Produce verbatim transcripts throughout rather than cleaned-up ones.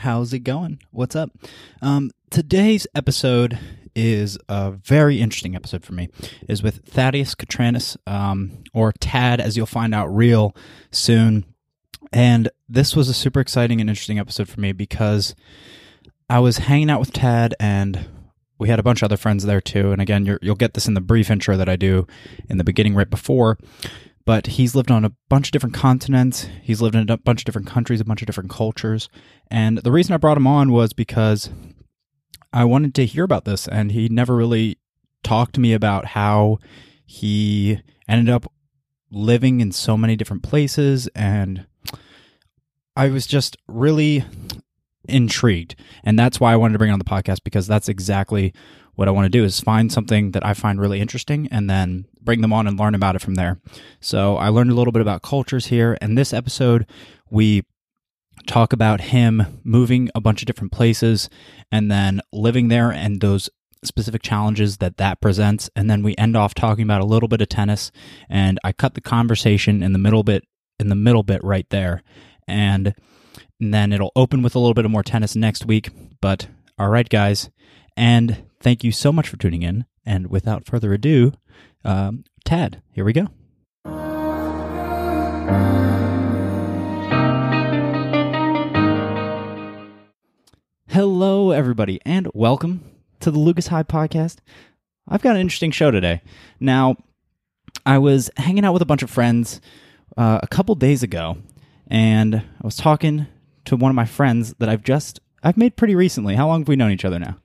How's it going? What's up? Um, today's episode is a very interesting episode for me. It is with Thaddeus Catranis, um, or Tad, as you'll find out real soon. And this was a super exciting and interesting episode for me because I was hanging out with Tad, and we had a bunch of other friends there too. And again, you're, you'll get this in the brief intro that I do in the beginning right before. But he's lived on a bunch of different continents. He's lived in a bunch of different countries, a bunch of different cultures. And the reason I brought him on was because I wanted to hear about this, and he never really talked to me about how he ended up living in so many different places. And I was just really intrigued. And that's why I wanted to bring on the podcast, because that's exactly what I want to do, is find something that I find really interesting and then bring them on and learn about it from there. So I learned a little bit about cultures here. And this episode, we talk about him moving a bunch of different places and then living there and those specific challenges that that presents. And then we end off talking about a little bit of tennis. And I cut the conversation in the middle bit, in the middle bit right there. And, and then it'll open with a little bit of more tennis next week. But all right, guys. And thank you so much for tuning in. And without further ado, um, Tad, here we go. Hello, everybody, and welcome to the Lucas High Podcast. I've got an interesting show today. Now, I was hanging out with a bunch of friends uh, a couple days ago, and I was talking to one of my friends that I've just I've made pretty recently. How long have we known each other now?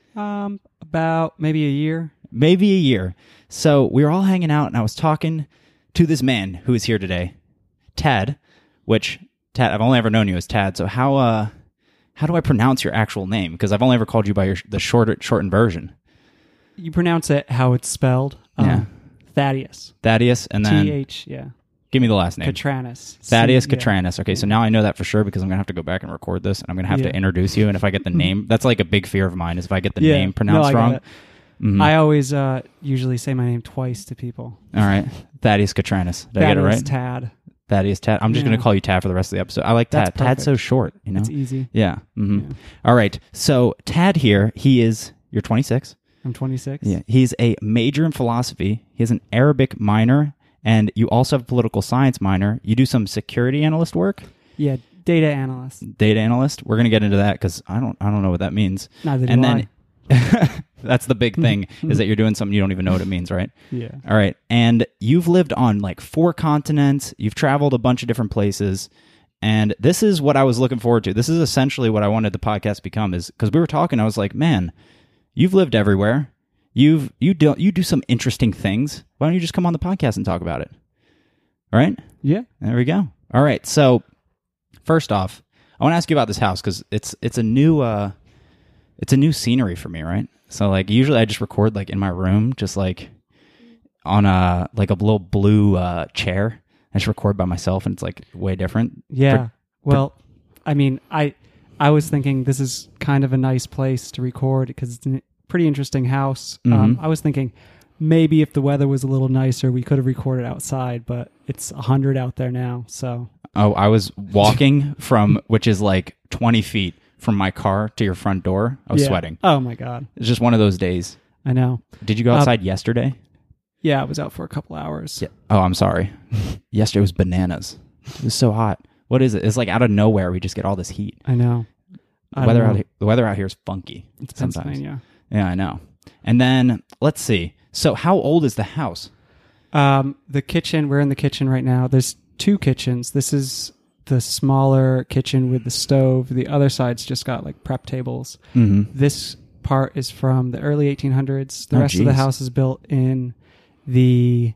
Um, about maybe a year. Maybe a year. So we were all hanging out, and I was talking to this man who is here today, Tad, which, Tad, I've only ever known you as Tad, so how uh, how do I pronounce your actual name? Because I've only ever called you by your the shorter, shortened version. You pronounce it how it's spelled. Um, Yeah. Thaddeus. Thaddeus, and then... T H, yeah. Give me the last name. Catranis. Thaddeus C- yeah. Catranis. Okay, so now I know that for sure because I'm going to have to go back and record this, and I'm going to have Yeah. to introduce you, and if I get the name... That's like a big fear of mine, is if I get the Yeah. name pronounced No, I wrong. got it. Mhm. I always uh, usually say my name twice to people. All right. Thaddeus Catranis. Did I get it Thaddeus right? Tad. Thaddeus Tad. I'm just Yeah. going to call you Tad for the rest of the episode. I like That's Tad. Tad's so perfect. short, you know? It's easy. Yeah. hmm Yeah. All right. So Tad here, he is... You're twenty-six? I'm twenty-six. Yeah. He's a major in philosophy. He has an Arabic minor, and you also have a political science minor. You do some security analyst work? Yeah, data analyst. Data analyst? We're going to get into that because I don't, I don't know what that means. Neither do And I. then... That's the big thing, is that you're doing something you don't even know what it means, right? Yeah. All right. And you've lived on like four continents. You've traveled a bunch of different places. And this is what I was looking forward to. This is essentially what I wanted the podcast to become, is because we were talking, I was like, man, you've lived everywhere. You've, you do, you do some interesting things. Why don't you just come on the podcast and talk about it? All right. Yeah. There we go. All right. So first off, I want to ask you about this house because it's, it's a new, uh, it's a new scenery for me, right? So like usually I just record like in my room, just like on a like a little blue uh, chair. I just record by myself, and it's like way different. Yeah. For- well, I mean, I I was thinking this is kind of a nice place to record because it's a pretty interesting house. Um, Mhm. I was thinking maybe if the weather was a little nicer, we could have recorded outside, but it's one hundred out there now. So Oh, I was walking from, which is like twenty feet from my car to your front door. I was yeah. sweating. Oh my God. It's just one of those days. I know. Did you go Uh, outside yesterday? Yeah, I was out for a couple hours. Yeah. Oh, I'm sorry. Yesterday was bananas. It was so hot. What is it? It's like out of nowhere we just get all this heat. I know. The I weather don't out know. here, the weather out here is funky. It's sometimes. Pennsylvania. Yeah, I know. And then let's see. So, how old is the house? Um, the kitchen, we're in the kitchen right now. There's two kitchens. This is the smaller kitchen with the stove. The other side's just got like prep tables. Mm-hmm. This part is from the early eighteen hundreds. The Oh, rest of the geez. house is built in the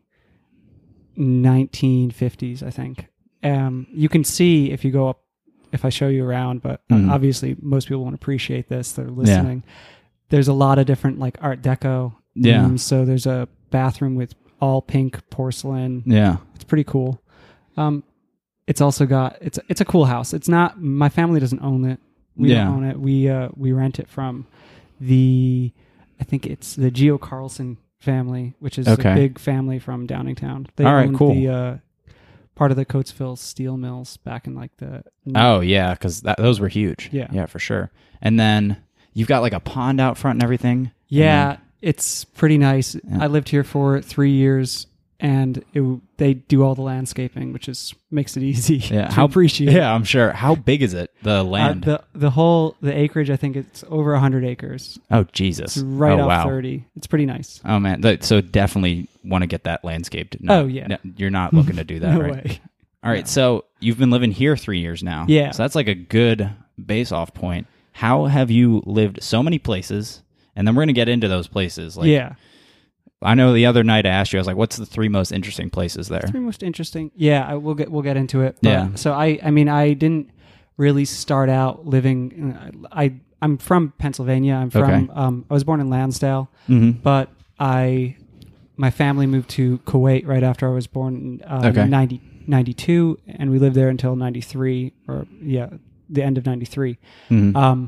nineteen fifties, I think. Um, you can see if you go up, if I show you around, but uh, Mhm. obviously most people won't appreciate this. They're listening. There's a lot of different like Art Deco Yeah. rooms. So there's a bathroom with all pink porcelain. Yeah. It's pretty cool. Um, it's also got it's it's a cool house. It's not my family doesn't own it. We Yeah. don't own it. We uh we rent it from the I think it's the Geo Carlson family, which is Okay. a big family from Downingtown. They All right, own cool. the uh, part of the Coatesville steel mills back in like the Oh yeah, because those were huge. Yeah. yeah, for sure. And then you've got like a pond out front and everything. yeah, And it's pretty nice. Yeah. I lived here for three years, and it, they do all the landscaping, which is makes it easy Yeah, to how- appreciate. then- yeah, I'm sure. How big is it? The Uh, land? the the whole the acreage, I think it's over a hundred acres. oh Jesus! It's right oh, off wow. thirty. It's pretty nice. Oh man, Th- so definitely want to get that landscaped. No, Oh, yeah. no, you're not looking to do that, no right? way. All right, so you've been living here three years now. Yeah. So that's like a good base off point. How have you lived so many places? And then we're going to get into those places. Like, yeah. I know the other night I asked you, I was like, what's the three most interesting places there? Three most interesting. Yeah, I, we'll get we'll get into it. But, Yeah. So I I mean I didn't really start out living. I I'm from Pennsylvania. I'm from. Okay. Um, I was born in Lansdale, Mm-hmm. but I my family moved to Kuwait right after I was born. Uh, Okay. in ninety, ninety-two, and we lived there until ninety-three, or yeah, the end of ninety-three. Mm-hmm. Um,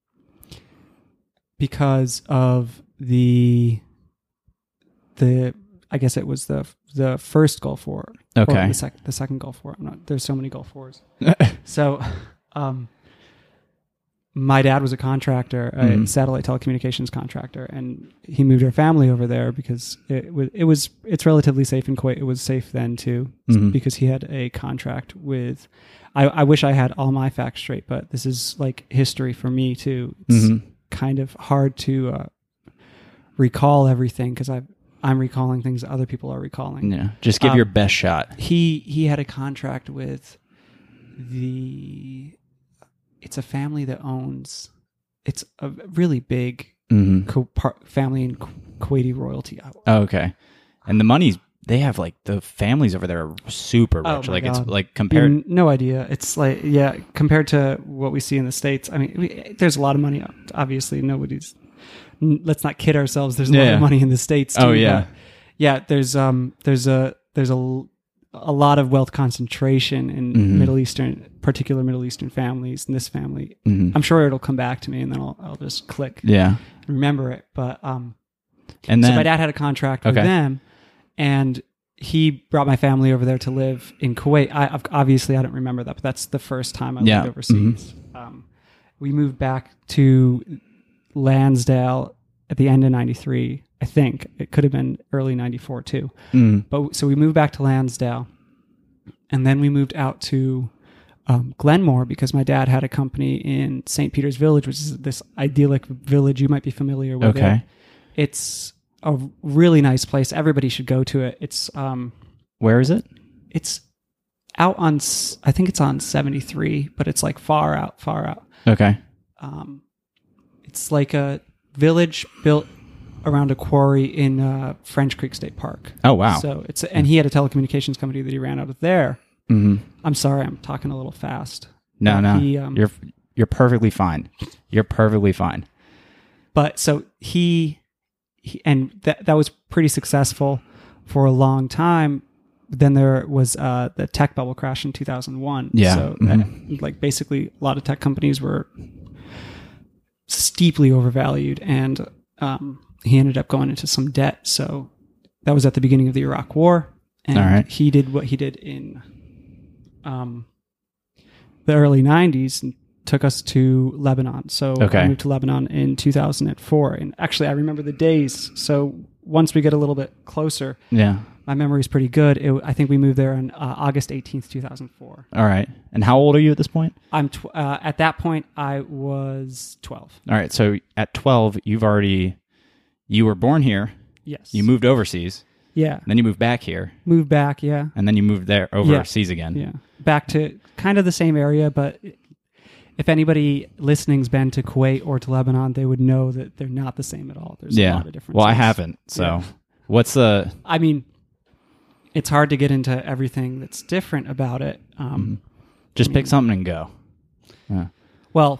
because of the the I guess it was the the first Gulf War. Okay. Or the second the second Gulf War. I'm not, there's so many Gulf Wars. So, um, my dad was a contractor, a Mhm. satellite telecommunications contractor, and he moved our family over there because it was it was it's relatively safe in Kuwait. It was safe then too, Mhm. because he had a contract with. I, I wish I had all my facts straight, but this is like history for me too. It's Mhm. kind of hard to uh, recall everything because I I'm recalling things that other people are recalling. Yeah. Just give Um, your best shot. He he had a contract with the. It's a family that owns. It's a really big Mm-hmm. co- par, family in Ku- Kuwaiti royalty. Oh, okay. And the money's, they have like, the families over there are super Oh, rich. my like, God. it's like compared. Mm, no idea. It's like yeah, compared to what we see in the States. I mean, we, there's a lot of money. Obviously, nobody's. n- Let's not kid ourselves. There's a lot Yeah. of money in the States. Too, Oh, yeah. but yeah. There's um there's a there's a a lot of wealth concentration in Mhm. Middle Eastern, particular Middle Eastern families. In this family, Mhm. I'm sure it'll come back to me, and then I'll I'll just click Yeah. and remember it. But um, And then, so my dad had a contract with Okay. them, and he brought my family over there to live in Kuwait. I ob- obviously I don't remember that, but that's the first time I Yeah. lived overseas. Um, we moved back to Lansdale at the end of ninety-three. I think it could have been early ninety-four too. Mm. But so we moved back to Lansdale, and then we moved out to um, Glenmore because my dad had a company in Saint Peter's Village, which is this idyllic village. You might be familiar with Okay. it. It's a really nice place. Everybody should go to it. It's um, Where is it? it's out on s- I think it's on seventy-three, but it's like far out, far out. Okay. Um, it's like a village built around a quarry in uh, French Creek State Park. Oh, wow. So it's and he had a telecommunications company that he ran out of there. Mm-hmm. I'm sorry, I'm talking a little fast. No, But no. he, um, you're, you're perfectly fine. You're perfectly fine. But so he, he and that that was pretty successful for a long time. Then there was uh, the tech bubble crash in two thousand one. Yeah. So Mhm. that, like basically a lot of tech companies were steeply overvalued, and um, he ended up going into some debt. So that was at the beginning of the Iraq War, and All right. he did what he did in um, the early nineties and took us to Lebanon. So Okay. I moved to Lebanon in two thousand four, and actually I remember the days. So once we get a little bit closer, Yeah. my memory's pretty good. It, I think we moved there on uh, August eighteenth, two thousand four. All right. And how old are you at this point? I'm tw- uh, at that point I was twelve. All right. So at twelve, you've already, you were born here. Yes. You moved overseas. Yeah. Then you moved back here. Moved back. Yeah. And then you moved there overseas again. Yeah. Back to kind of the same area, but if anybody listening's been to Kuwait or to Lebanon, they would know that they're not the same at all. There's a Yeah. lot of differences. Well, I haven't. So Yeah. what's the, I mean, it's hard to get into everything that's different about it. Um, just I pick mean- something and go. Yeah. Well,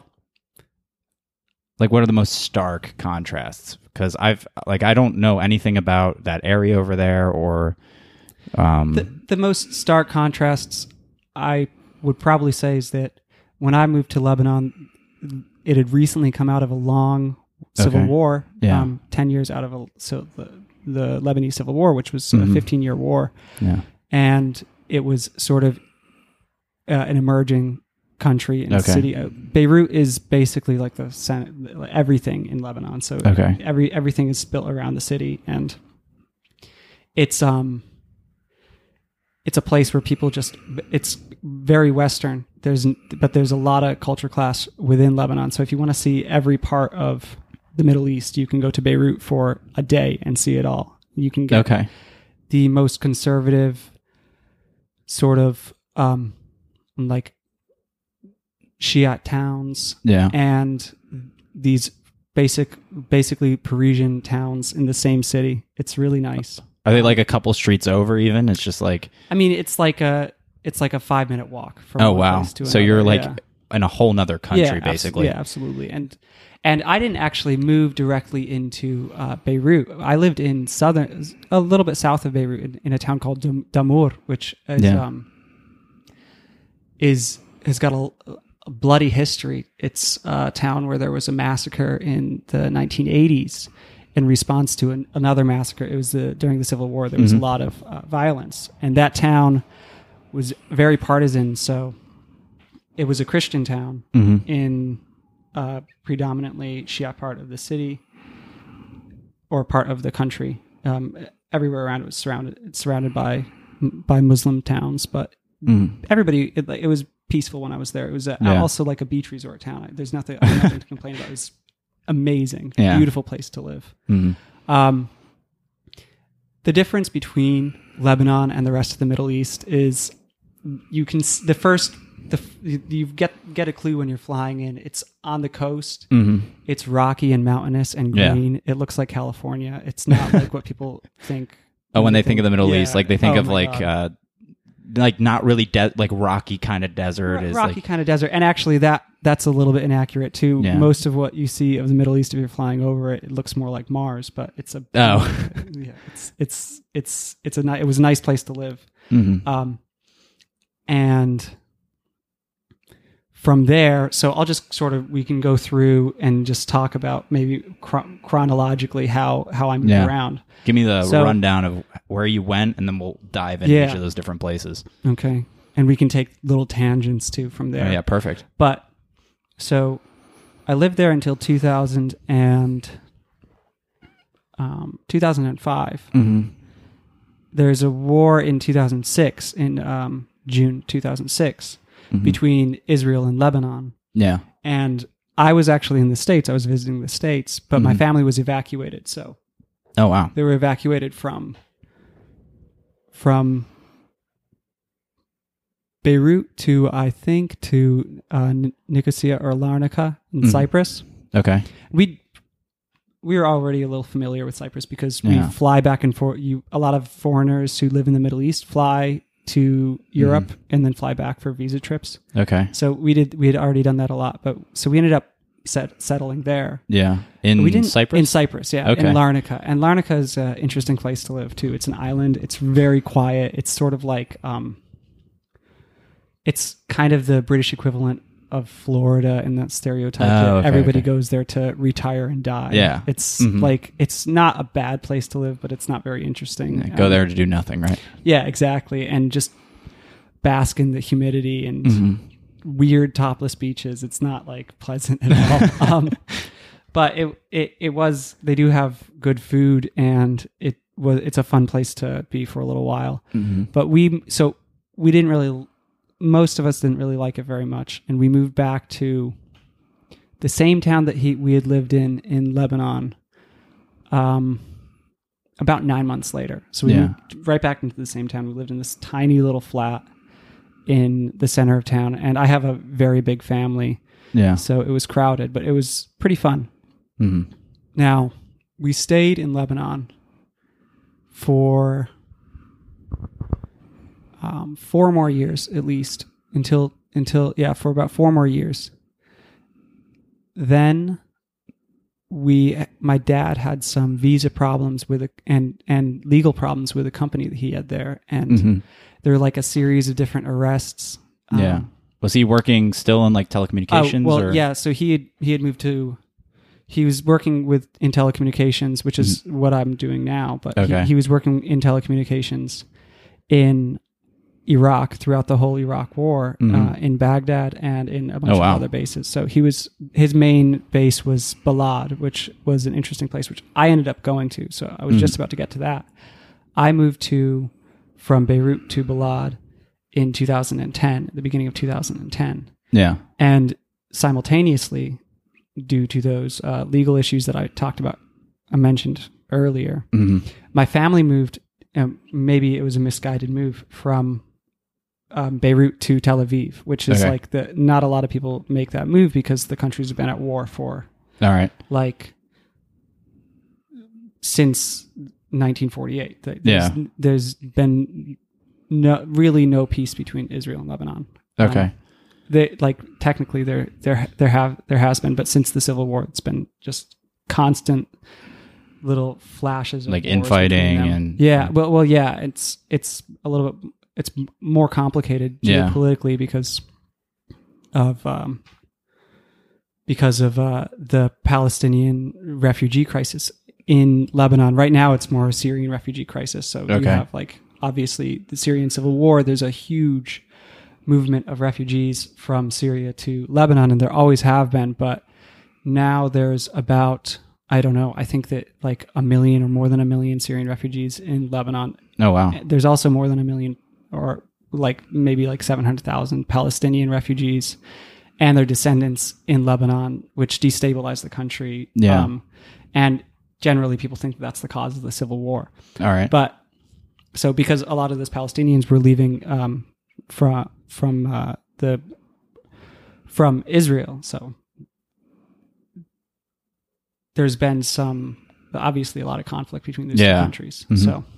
Like, what are the most stark contrasts? Because I've, like, I don't know anything about that area over there or, um, the, the most stark contrasts I would probably say is that when I moved to Lebanon, it had recently come out of a long civil Okay. war, Yeah. um, ten years out of a, so the, the Lebanese Civil War, which was Mhm. a fifteen-year war. yeah. And it was sort of uh, an emerging country and Okay. city. Uh, Beirut is basically like the center, like everything in Lebanon. So Okay. every everything is built around the city, and it's um it's a place where people just it's very Western. There's but there's a lot of culture clash within Lebanon. So if you want to see every part of the Middle East, you can go to Beirut for a day and see it all. You can get Okay. the most conservative sort of um like Shiite towns Yeah. and these basic basically Parisian towns in the same city. It's really nice. Are they like a couple streets over even? It's just like, I mean, it's like a it's like a five minute walk from oh, one wow. place to So another. you're like Yeah. in a whole nother country, yeah, abs- basically. yeah, absolutely. And and I didn't actually move directly into uh, Beirut. I lived in southern, a little bit south of Beirut, in, in a town called Dam- Damour, which is Yeah. um is has got a, a bloody history. It's a town where there was a massacre in the nineteen eighties in response to an, another massacre. It was the during the Civil War. There was Mhm. a lot of uh, violence, and that town was very partisan. So it was a Christian town hmm in uh, predominantly Shia part of the city or part of the country. Um, everywhere around it was surrounded. It's surrounded by by Muslim towns, but Mm. everybody it, like, it was peaceful when I was there. It was a, Yeah. also like a beach resort town. There's nothing, I have nothing to complain about. It was amazing, Yeah. beautiful place to live. hmm Um, the difference between Lebanon and the rest of the Middle East is you can s- the first the f- you you get get a clue when you're flying in. It's on the coast. hmm It's rocky and mountainous and Yeah. green. It looks like California. It's not like what people think. Oh, when they think of the Middle Yeah. East, like they think Oh of my like, God. uh, like not really de- like rocky kind of desert. Ro- Is rocky like, kind of desert, and actually that that's a little bit inaccurate too. Yeah. Most of what you see of the Middle East, if you're flying over it, it looks more like Mars, but it's a Oh. yeah, it's it's it's it's a ni- it was a nice place to live, Mhm. um, and from there, so I'll just sort of we can go through and just talk about maybe chron- chronologically how how I moved Yeah. around. Give me the So- rundown of where you went, and then we'll dive into Yeah. each of those different places. Okay, and we can take little tangents too from there. Oh, yeah, perfect. But so I lived there until two thousand and um, two thousand five. Mm-hmm. There's a war in two thousand six, in um, June two thousand six, Mhm. between Israel and Lebanon. Yeah. And I was actually in the States. I was visiting the States, but my Mhm. family was evacuated. So Oh, wow. they were evacuated from from Beirut to, I think, to uh, N- Nicosia or Larnaca in Mhm. Cyprus. Okay. We we were already a little familiar with Cyprus because we Yeah. fly back and forth. You a lot of foreigners who live in the Middle East fly to Europe Mm-hmm. and then fly back for visa trips. Okay. So we did we had already done that a lot, but so we ended up set, settling there. Yeah. In we didn't Cyprus? in Cyprus, yeah, Okay. in Larnaca, and Larnaca is an interesting place to live too. It's an island. It's very quiet. It's sort of like um, it's kind of the British equivalent of Florida in that stereotype. Oh, that okay, everybody okay. goes there to retire and die. Yeah. it's Mhm. like it's not a bad place to live, but it's not very interesting. Yeah, go Um, there to do nothing, right? yeah, exactly, and just bask in the humidity and Mhm. weird topless beaches. It's not like pleasant at all. um, but it, it it was. They do have good food, and it was. It's a fun place to be for a little while. Mm-hmm. But we so we didn't really. Most of us didn't really like it very much, and we moved back to the same town that he we had lived in in Lebanon. Um, about nine months later, so we Yeah. moved right back into the same town. We lived in this tiny little flat in the center of town, and I have a very big family, Yeah. so it was crowded, but it was pretty fun. Mm-hmm. Now, we stayed in Lebanon for um, four more years at least, until until yeah, for about four more years. Then we, my dad had some visa problems with a, and and legal problems with a company that he had there, and Mm-hmm. there were like a series of different arrests. Yeah. Um, Was he working still in like telecommunications? Oh, well, or? yeah. So he had he had moved to. He was working with in telecommunications, which is what I'm doing now. But Okay. he, he was working in telecommunications in Iraq throughout the whole Iraq War, Mhm. uh, in Baghdad and in a bunch Oh, wow. of other bases. So he was his main base was Balad, which was an interesting place, which I ended up going to. So I was Mhm. just about to get to that. I moved to from Beirut to Balad in two thousand ten, at the beginning of two thousand ten, Yeah. and simultaneously, due to those uh, legal issues that I talked about, I mentioned earlier, hmm my family moved. Um, maybe it was a misguided move from um, Beirut to Tel Aviv, which is Okay. like the not a lot of people make that move because the countries have been at war for All right. like since nineteen forty-eight. There's, Yeah. there's been no really no peace between Israel and Lebanon. Okay. Um, they like technically there there there have there has been, but since the Civil War, it's been just constant little flashes of Like wars infighting between them. and- yeah well well yeah it's it's a little bit it's m- more complicated Yeah. geopolitically because of um because of uh the Palestinian refugee crisis in Lebanon right now. It's more a Syrian refugee crisis, so you Okay. have like obviously the Syrian civil war. There's a huge movement of refugees from Syria to Lebanon, and there always have been, but now there's about I don't know. I think that like a million or more than a million Syrian refugees in Lebanon. Oh, wow. There's also more than a million or like maybe like seven hundred thousand Palestinian refugees and their descendants in Lebanon, which destabilized the country. Yeah. Um, and generally people think that that's the cause of the civil war. All right. But so because a lot of those Palestinians were leaving um, from, from uh, the, from Israel. So there's been some, obviously a lot of conflict between those Yeah. two countries. Mhm. So,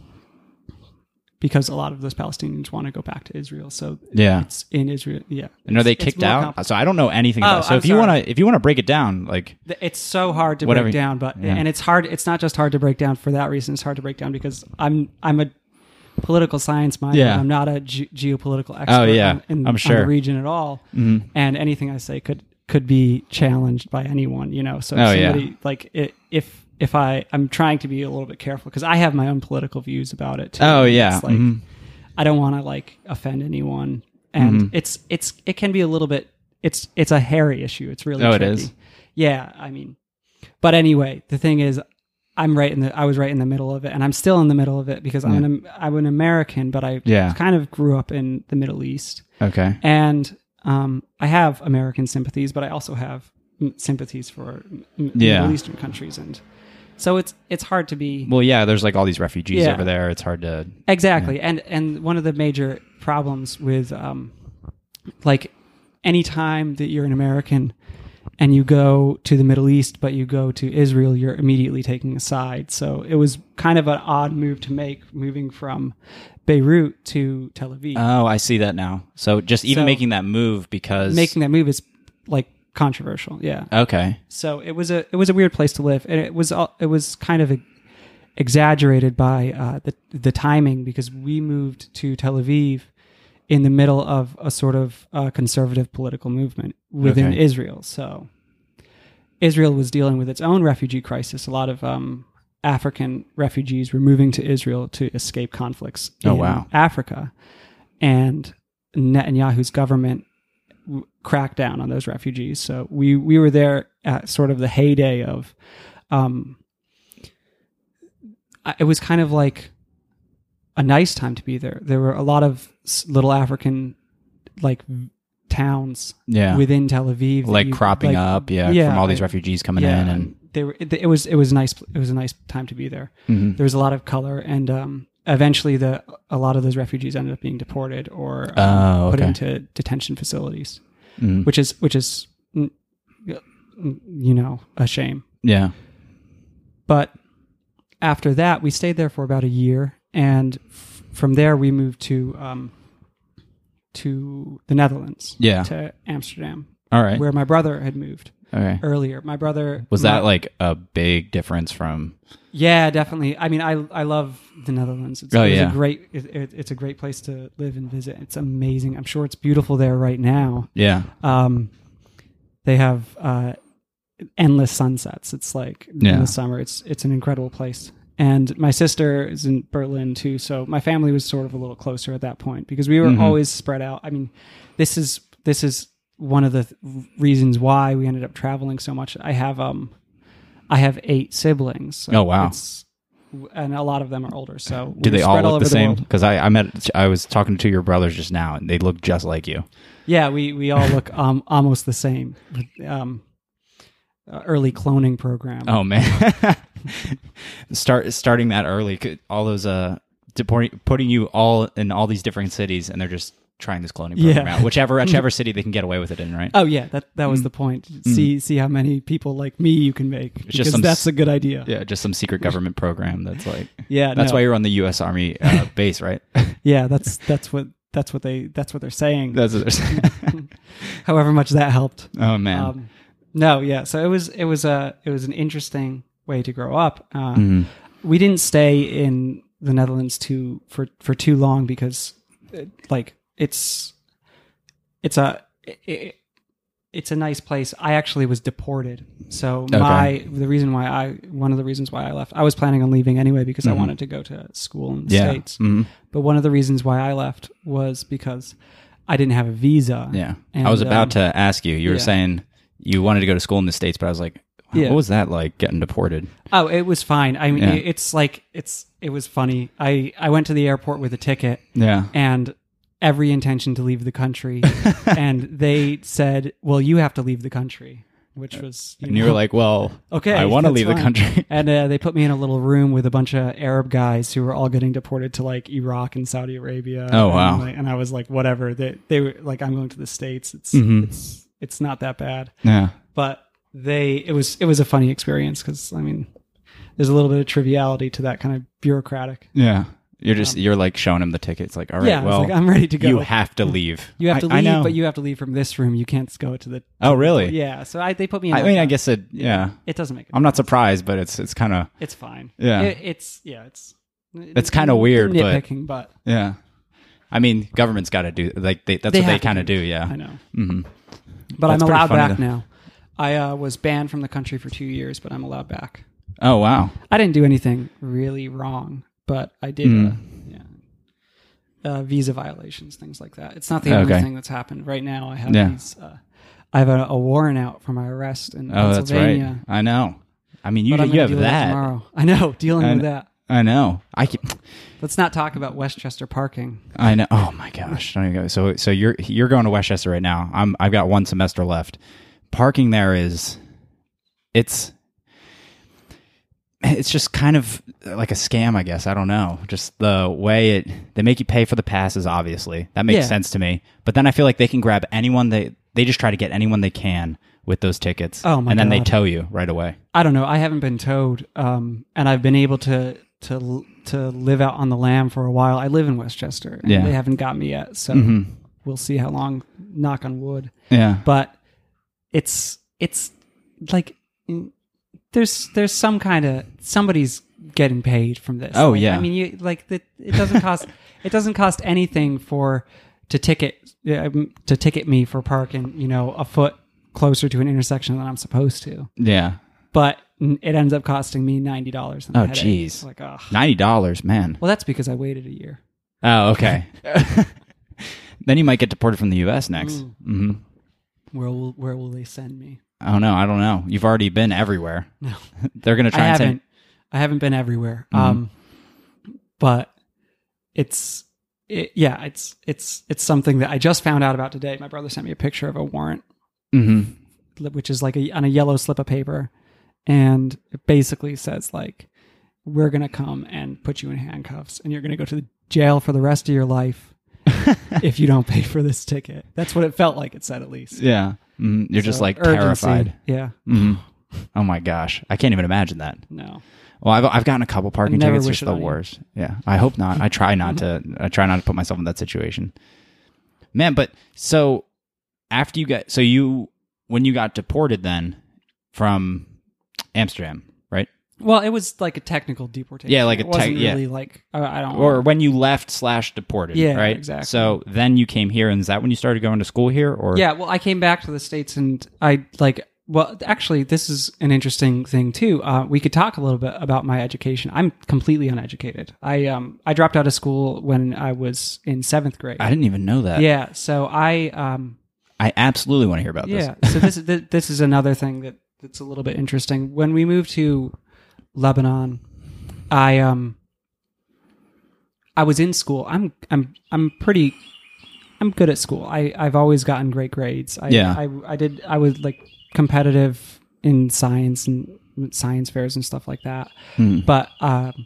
because a lot of those Palestinians want to go back to Israel. So Yeah. it's in Israel. Yeah. And are they It's- it's kicked more out? compl- So I don't know anything Oh, about it. So I'm if you sorry. want to if you want to break it down, like It's so hard to Whatever- break down, but, yeah. and it's hard. It's not just hard to break down for that reason. It's hard to break down because I'm, I'm a political science mind. Yeah. I'm not a ge- geopolitical expert Oh, yeah. in, in, I'm on sure. the region at all. mhm. And anything I say could, could be challenged by anyone, you know? So if Oh, yeah. somebody like it, if, if I, I'm trying to be a little bit careful because I have my own political views about it too. Oh, yeah. It's like, mhm. I don't want to like offend anyone. And Mhm. it's, it's, it can be a little bit, it's, it's a hairy issue. It's really Oh, it tricky. is? Yeah. I mean, but anyway, the thing is, I'm right in the, I was right in the middle of it and I'm still in the middle of it because I'm Yeah. an, I'm an American, but I Yeah. kind of grew up in the Middle East Okay. and, um, I have American sympathies, but I also have mm, sympathies for m- Yeah. Middle Eastern countries. And so it's, it's hard to be, Well, yeah, there's like all these refugees Yeah. over there. It's hard to exactly. And, and one of the major problems with, um, like any time that you're an American and you go to the Middle East, but you go to Israel, you're immediately taking a side. So it was kind of an odd move to make, moving from Beirut to Tel Aviv. Oh, I see that now. So just even So- making that move because Making that move is like controversial. Yeah. Okay. So it was a it was a weird place to live, and it was all- it was kind of exaggerated by uh, the the timing because we moved to Tel Aviv in the middle of a sort of uh, conservative political movement within Okay. Israel. So Israel was dealing with its own refugee crisis. A lot of um, African refugees were moving to Israel to escape conflicts Oh, in wow. Africa, and Netanyahu's government w- cracked down on those refugees. So we we were there at sort of the heyday of. Um, I- it was kind of like a nice time to be there. There were a lot of s- little African like v- towns Yeah. within Tel Aviv, that like you- cropping like- up, yeah, yeah, from all these like- refugees coming yeah, in and they were. It, it was it was nice. It was a nice time to be there. Mhm. There was a lot of color, and um, eventually the a lot of those refugees ended up being deported or um, Oh, put okay. into detention facilities, Mhm. which is which is mm, you know a shame. yeah. But after that, we stayed there for about a year, and f- from there we moved to um, to the Netherlands, Yeah. to Amsterdam, All right. where my brother had moved Okay. earlier. My brother Was my- that like a big difference from Yeah, definitely. I mean, I I love the Netherlands. It's, Oh, it's yeah. a great it, it, it's a great place to live and visit. It's amazing. I'm sure it's beautiful there right now. Yeah. Um, they have uh, endless sunsets. It's like Yeah. in the summer. It's it's an incredible place. And my sister is in Berlin too, so my family was sort of a little closer at that point because we were Mhm. always spread out. I mean, this is this is one of the th- reasons why we ended up traveling so much. I have um, I have eight siblings. So Oh, wow. it's, and a lot of them are older. So Do we're they all spread look over the same? world. Because I, I met, I was talking to your brothers just now, and they look just like you. Yeah, we we all look um almost the same. Um, uh, early cloning program. Oh man, start starting that early. could- All those uh, deporting, putting you all in all these different cities, and they're just trying this cloning program Yeah. out. Whichever whichever city they can get away with it in, right? Oh yeah, that that was Mm. the point. See see how many people like me you can make. just Because some that's s- a good idea. Yeah, just some secret government program that's like. Yeah, That's no. why you're on the U S Army uh, base, right? Yeah, that's that's what that's what they that's what they're saying. That's what they're saying. However much that helped. Oh man. Um, no, yeah. So it was it was a it was an interesting way to grow up. Uh, Mhm. We didn't stay in the Netherlands too for for too long because, it, like, it's it's a it, it's a nice place. I actually was deported, so Okay. my the reason why I one of the reasons why I left. I was planning on leaving anyway because Mhm. I wanted to go to school in the Yeah. States. Mhm. But one of the reasons why I left was because I didn't have a visa. Yeah. And, I was about um, to ask you. You were yeah. saying you wanted to go to school in the States, but I was like, wow, Yeah. what was that like getting deported? Oh, it was fine. I mean, Yeah. it- it's like it's it was funny. I I went to the airport with a ticket Yeah. and every intention to leave the country, and they said, "Well, you have to leave the country," which was And you were know, like, well, okay, I want to that's leave the fine. country. And uh, they put me in a little room with a bunch of Arab guys who were all getting deported to like Iraq and Saudi Arabia. Oh, and, wow. like, and I was like, whatever. They they were like, I'm going to the States. It's Mhm. it's it's not that bad. Yeah. But they it was it was a funny experience because I mean, there's a little bit of triviality to that kind of bureaucratic. Yeah. You're just, Um, you're like showing him the tickets. Like, all right, yeah, I was well, like, I'm ready to go. you have to leave. You have to I- I leave, know. but you have to leave from this room. You can't go to the. Oh, really? Yeah. So I they put me in. I like mean, I that. guess it, yeah. it doesn't make. A I'm not difference. surprised, but it's, it's kind of, It's fine. Yeah. It, it's yeah. It's. It's kinda weird, but- nitpicking, but, yeah. I mean, government's got to do, like, they, that's They what they have to kind of do do. it. Yeah. I know. hmm But That's I'm pretty allowed funny, back though. now. I uh, was banned from the country for two years, but I'm allowed back. Oh, wow. I didn't do anything really wrong, but I did. Mm. Uh, yeah. Uh, visa violations, things like that. It's not the only Okay. thing that's happened. Right now, I have Yeah. these. Uh, I have a, a warrant out for my arrest in Oh, that's right. Pennsylvania. I know. I mean, you, But I'm you gonna have deal with it that. tomorrow. I know, dealing I with kn- that. I know. I can, Let's not talk about Westchester parking. I know. Oh my gosh. Don't even go. So, so you're, you're going to Westchester right now. I'm, I've got one semester left. Parking there is, it's, it's just kind of like a scam, I guess. I don't know. Just the way it, they make you pay for the passes, obviously. That makes Yeah. sense to me. But then I feel like they can grab anyone they, they just try to get anyone they can with those tickets. Oh, my And then they God. tow you right away. I don't know. I haven't been towed, um, and I've been able to to to live out on the lam for a while. I live in Westchester, and Yeah. they haven't got me yet. So hmm we'll see how long. Knock on wood. Yeah. But it's it's like mm, there's there's some kind of somebody's getting paid from this. Oh, Like, yeah. I mean, you like the, it doesn't cost it doesn't cost anything for to ticket um, to ticket me for parking, you know, a foot closer to an intersection than I'm supposed to. Yeah. But n- it ends up costing me ninety dollars. Oh, jeez. Like, oh. ninety dollars, man. Well, that's because I waited a year. Oh, okay. Then you might get deported from the U S next. Mm. hmm Where will where will they send me? Oh no, I don't know. You've already been everywhere. No, They're gonna I try and haven't. send. I haven't been everywhere. Mhm. Um, but it's it, yeah, it's it's it's something that I just found out about today. My brother sent me a picture of a warrant, hmm li- which is like a, on a yellow slip of paper, and it basically says like, "We're gonna come and put you in handcuffs, and you're gonna go to the jail for the rest of your life if you don't pay for this ticket." That's what it felt like. It said at least. Yeah. hmm You're just So, like urgency. terrified. Yeah. hmm Oh my gosh, I can't even imagine that. No. Well, I've I've gotten a couple parking never tickets. wish Just it the on you. worst. Yeah. I hope not. I try not to. I try not to put myself in that situation. Man, but so after you got so you when you got deported then from Amsterdam, right? Well, it was like a technical deportation. Yeah, like a it wasn't tech- yeah. really like I I don't. Or when you left slash deported, Yeah, right? exactly. So then you came here, and is that when you started going to school here? Or Yeah, well, I came back to the States and I like well, actually, this is an interesting thing too. Uh, we could talk a little bit about my education. I'm completely uneducated. I um I dropped out of school when I was in seventh grade. I didn't even know that. Yeah, so I um I absolutely want to hear about yeah. this. So this is th- this is another thing that that's a little bit interesting. When we moved to Lebanon, I um I was in school. I'm I'm I'm pretty I'm good at school. I I've always gotten great grades. I, Yeah. I I did I was like competitive in science and science fairs and stuff like that. Hmm. But um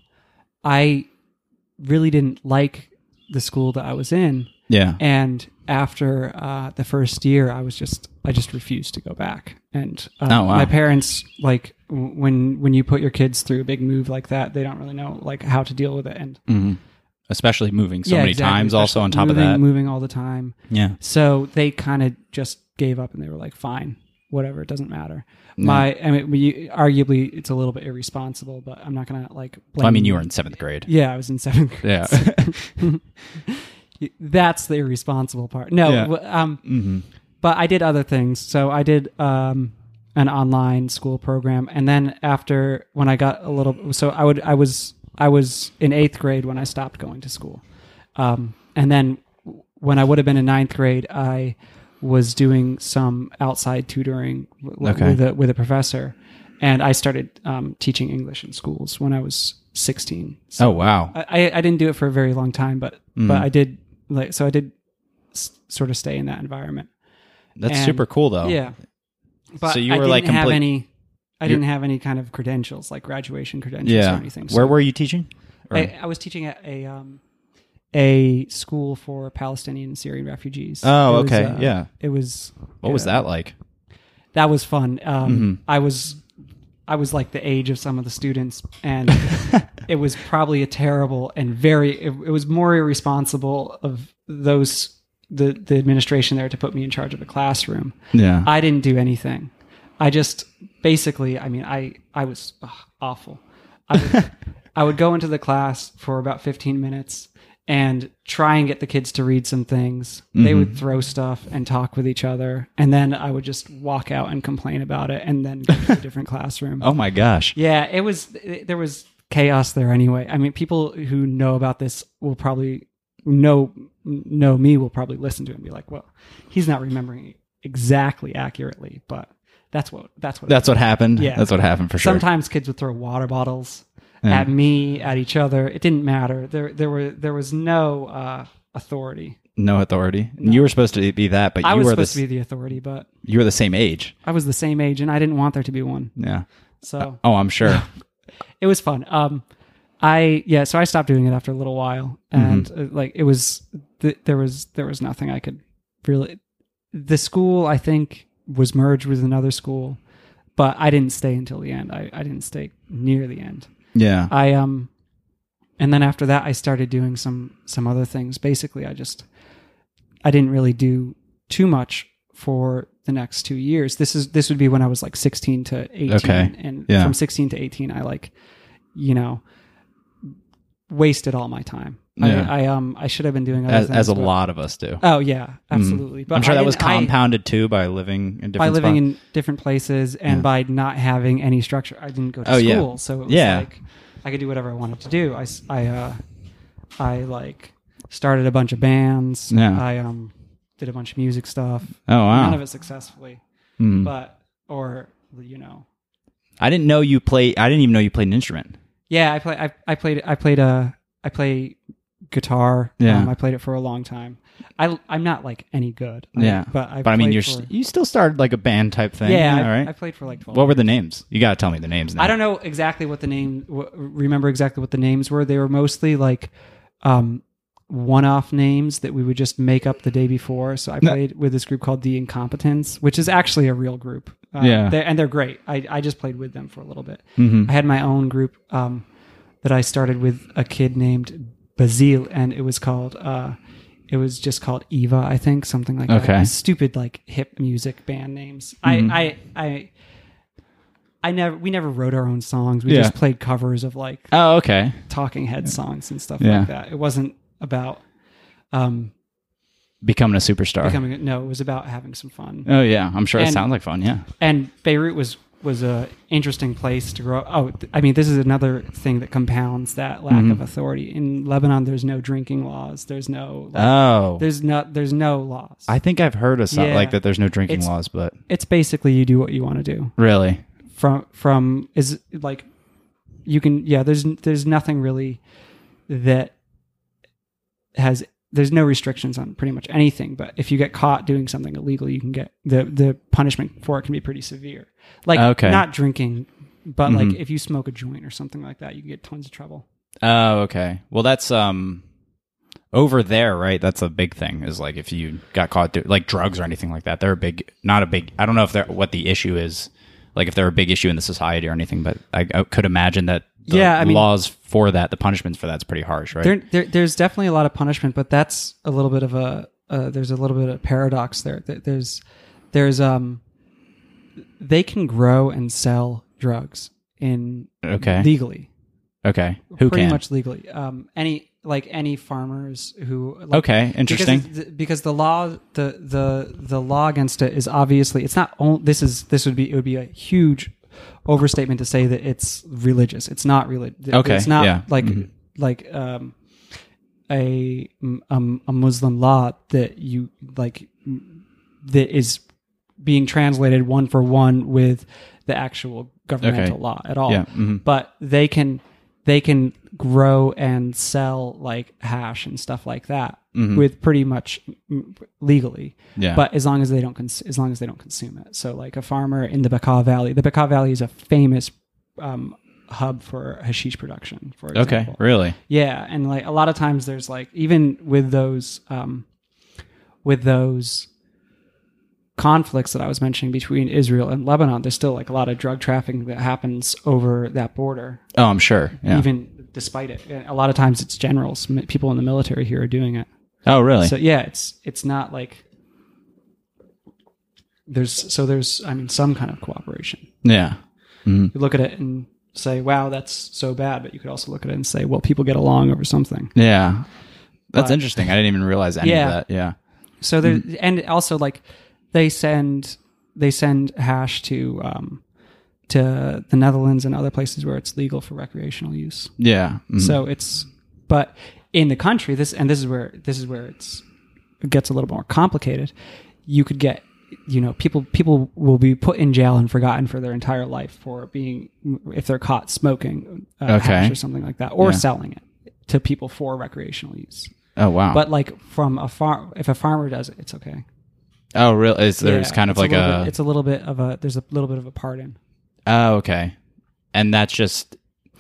I really didn't like the school that I was in. Yeah. And after uh, the first year, I was just I just refused to go back. And uh, Oh, wow. my parents, like w- when when you put your kids through a big move like that, they don't really know like how to deal with it. And Mhm. Especially moving so yeah, many exactly, times also especially on top moving, of that. moving all the time. Yeah. So they kind of just gave up and they were like, "Fine, whatever, it doesn't matter." My, I mean, we, arguably it's a little bit irresponsible, but I'm not gonna like. Blame Well, I mean, you were in seventh grade. Yeah, I was in seventh grade. Yeah. That's the irresponsible part. No, Yeah. w- um, hmm but I did other things. So I did um, an online school program, and then after when I got a little, so I would I was I was in eighth grade when I stopped going to school, um, and then when I would have been in ninth grade, I was doing some outside tutoring w- Okay. with a with a professor, and I started um, teaching English in schools when I was sixteen. So Oh, wow. I, I didn't do it for a very long time, but Mhm. but I did like so I did s- sort of stay in that environment. That's And- super cool, though. Yeah, but So you I were, didn't like, have complete- any. I You're- didn't have any kind of credentials like graduation credentials Yeah. or anything. Where were you teaching? Or- I, I was teaching at a um, a school for Palestinian and Syrian refugees. Oh, It was, okay. uh, Yeah. It was. What was uh, that like? That was fun. Um, Mhm. I was, I was like the age of some of the students, and it was probably a terrible and very. It, it was more irresponsible of those the the administration there to put me in charge of a classroom. Yeah. I didn't do anything. I just basically. I mean, I I was ugh, awful. I would, I would go into the class for about fifteen minutes and try and get the kids to read some things. They Mhm. would throw stuff and talk with each other. And then I would just walk out and complain about it and then go to a different classroom. Oh, my gosh. Yeah, it was, it, there was chaos there anyway. I mean, people who know about this will probably know, know me will probably listen to it and be like, well, he's not remembering it exactly accurately, but that's what, that's what, That's what happened? Yeah. That's what happened for sure. sometimes kids would throw water bottles Yeah. at me, at each other. It didn't matter. There, there were, there was no uh, authority. No authority. You were supposed to be that, but I you was were supposed the, to be the authority, but you were the same age. I was the same age, and I didn't want there to be one. Yeah. So Oh, I'm sure. it was fun. Um, I yeah, so I stopped doing it after a little while, and uh, like it was, th- there was there was nothing I could really. The school I think was merged with another school, but I didn't stay until the end. I, I didn't stay near the end. Yeah. I um, and then after that, I started doing some some other things. Basically, I just I didn't really do too much for the next two years. This is this would be when I was like sixteen to eighteen, Okay. and Yeah. from sixteen to eighteen, I like, you know, wasted all my time. Yeah. I, I um I should have been doing other As, things, as a but- lot of us do. Oh yeah, absolutely. But I'm sure I that was didn't- I- compounded too by living in different by living spots. in different places and Yeah. by not having any structure. I didn't go to Oh, yeah. school, so it was Yeah. like I could do whatever I wanted to do. I, s- I, uh, I like started a bunch of bands. Yeah. I um did a bunch of music stuff. Oh, wow. None of it successfully, Hmm. but or you know, I didn't know you play. I didn't even know you played an instrument. yeah. I play. I, I played. I played a. I play guitar. Yeah. Um, I played it for a long time. I I'm not like any good. I- Yeah. but I. But I mean, played you're for, s you still started like a band type thing. yeah. All I, right. I played for like twelve. What were the names? You got to tell me the names now. I don't know exactly what the name. W- remember exactly what the names were. They were mostly like um, one-off names that we would just make up the day before. So I No. played with this group called the Incompetents, which is actually a real group. Uh, Yeah. they're, and they're great. I I just played with them for a little bit. Mhm. I had my own group um, that I started with a kid named Basile, and it was called. Uh, it was just called Eva, I think, something like Okay. that. Stupid like hip music band names. Mhm. I I I. I never, we never wrote our own songs. We Yeah. just played covers of like Oh, okay. Talking Head songs and stuff Yeah. like that. It wasn't about, um, becoming a superstar. Becoming no, it was about having some fun. Oh yeah, I'm sure it And- sounds like fun. Yeah. And Beirut was was a interesting place to grow. Oh, th- I mean, this is another thing that compounds that lack Mhm. of authority. In Lebanon, there's no drinking laws. There's no. Like, Oh, there's not. There's no laws. I think I've heard of something Yeah. like that. There's no drinking It's- laws, but it's basically you do what you want to do. really, From from is like you can yeah. There's there's nothing really that has. There's no restrictions on pretty much anything, but if you get caught doing something illegal, you can get the the punishment for it can be pretty severe. Like Okay. not drinking, but Mhm. like if you smoke a joint or something like that, you can get tons of trouble. oh, okay. Well, that's um over there, right? That's a big thing. Is like if you got caught do- like drugs or anything like that, they're a big, not a big. I don't know if they're what the issue is. Like if they're a big issue in the society or anything, but I, I could imagine that the Yeah, I mean- laws for that, the punishments for that's pretty harsh, right? There, there, there's definitely a lot of punishment, but that's a little bit of a uh, there's a little bit of paradox there. There- There's there's um they can grow and sell drugs in Okay. legally. Okay. Who pretty can? much legally. Um, any like any farmers who like, Okay, interesting. because, because the law the the the law against it is obviously it's not only this is this would be it would be a huge overstatement to say that it's religious. It's not religious. Okay, It's not yeah. like Mhm. like um a um, a Muslim law that you like that is being translated one for one with the actual governmental Okay. law at all. Yeah. mhm. But they can they can grow and sell like hash and stuff like that Mhm. with pretty much mm, legally. Yeah. But as long as they don't cons- as long as they don't consume it. So like a farmer in the Bekaa Valley, the Bekaa Valley is a famous um, hub for hashish production, for Okay. example. Really? Yeah, and like a lot of times there's like even with those um, with those conflicts that I was mentioning between Israel and Lebanon, there's still like a lot of drug trafficking that happens over that border, Oh, I'm sure. Yeah. even despite it. And a lot of times it's generals, m- people in the military here are doing it. oh, really? So yeah, it's it's not like there's so there's I mean some kind of cooperation. yeah. Mhm. You look at it and say, "Wow, that's so bad," but you could also look at it and say, "Well, people get along over something." Yeah. That's But- interesting. I didn't even realize any Yeah. of that. Yeah. So there, and also like they send they send hash to um, to the Netherlands and other places where it's legal for recreational use. Yeah. Mhm. So it's but in the country this and this is where this is where it's it gets a little more complicated. You could get you know people people will be put in jail and forgotten for their entire life for being if they're caught smoking uh, Okay. hash or something like that or Yeah. selling it to people for recreational use. Oh, wow. But like from a farm, if a farmer does it, it's okay. oh, really? Is there's Yeah, kind of it's like little a, bit- it's a little bit of a there's a little bit of a pardon. oh, okay. And that's just,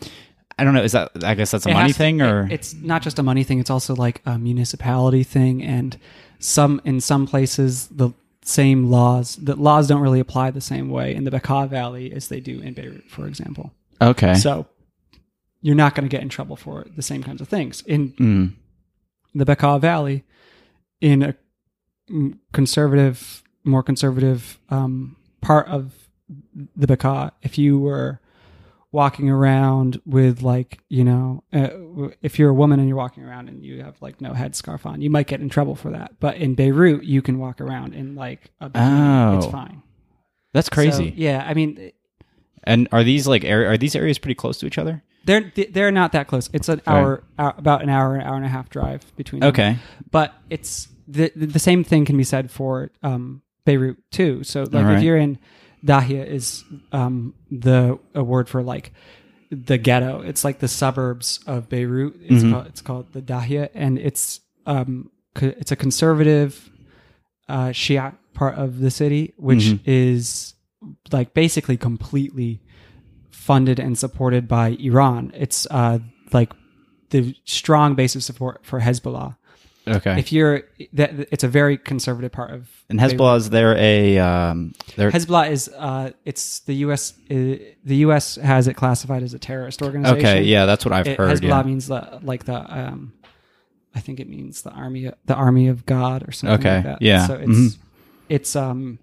I don't know. Is that, I guess that's a It money has to- thing or? it- it's not just a money thing. It's also like a municipality thing, and some in some places the same laws the laws don't really apply the same way in the Bekaa Valley as they do in Beirut, for example. okay. So you're not going to get in trouble for the same kinds of things in Mm. the Bekaa Valley, in a mm, conservative, more conservative um, part of the Bekaa. If you were walking around with like, you know, uh, if you're a woman and you're walking around and you have like no headscarf on, you might get in trouble for that. But in Beirut, you can walk around in like a bikini. Oh. It's fine. That's crazy. So, yeah, I mean, And are these like, area, are these areas pretty close to each other? they're they're not that close. It's an Right. hour, hour, about an hour, an hour and a half drive between them. Okay. But it's the the same thing can be said for um, Beirut too. So like All right. if you're in Dahia is um, the a word for like the ghetto. It's like the suburbs of Beirut. It's Mhm. called it's called the Dahia, and it's um co- it's a conservative uh, Shia part of the city, which Mhm. is like basically completely funded and supported by Iran. It's uh like the strong base of support for Hezbollah. Okay. If you're that it's a very conservative part of and Hezbollah, is there a, um, there, Hezbollah is uh it's the U S uh, the U S has it classified as a terrorist organization. okay. Yeah. That's what I've It- heard. Hezbollah Yeah. means the, like the um I think it means the army the army of God or something Okay, like that. yeah. So it's Mhm. it's um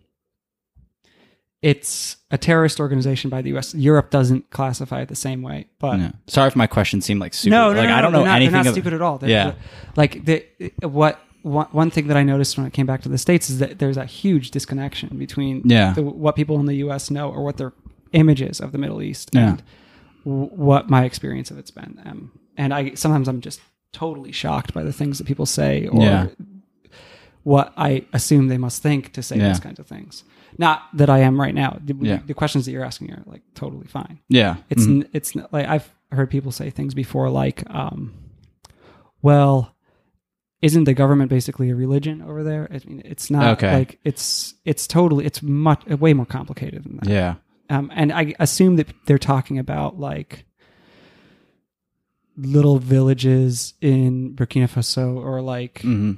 it's a terrorist organization by the U S. Europe doesn't classify it the same way, but Yeah. Sorry if my question seemed like super, no, no, like, no, I don't no, know they're not, anything they're not of, stupid at all. They're, Yeah. they're- like the what one, one thing that I noticed when I came back to the States is that there's a huge disconnection between Yeah. the, what people in the U S know or what their image is of the Middle East Yeah. and w- what my experience of it's been. Um, and I sometimes I'm just totally shocked by the things that people say or Yeah. what I assume they must think to say Yeah. those kinds of things. Not that I am right now. The, Yeah. the questions that you're asking are like totally fine. Yeah. It's Mhm. n it's n- like I've heard people say things before like, um, well, isn't the government basically a religion over there? I mean, it's not Okay. like it's it's totally it's much way more complicated than that. Yeah. Um, and I assume that they're talking about like little villages in Burkina Faso or like hmm